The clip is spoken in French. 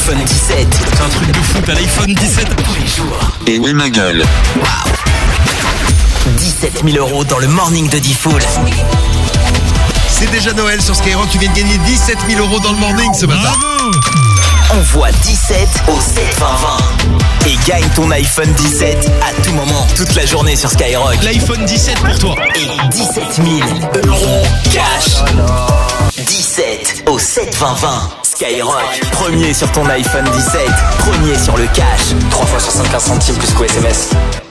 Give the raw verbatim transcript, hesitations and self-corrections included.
iPhone dix-sept. C'est un truc de fou, t'as l'iPhone dix-sept tous les jours. Et oui ma gueule. Waouh. dix-sept mille euros dans le morning de Diffoul. C'est déjà Noël sur Skyrock, tu viens de gagner dix-sept mille euros dans le morning ce matin. Bravo. Envoie dix-sept au sept vingt vingt et gagne ton iPhone dix-sept à tout moment, toute la journée sur Skyrock. L'iPhone dix-sept pour toi. Et dix-sept mille euros cash. dix-sept au sept vingt vingt. Skyrock, premier sur ton iPhone dix-sept, premier sur le cash. trois fois soixante-quinze centimes plus qu'au S M S.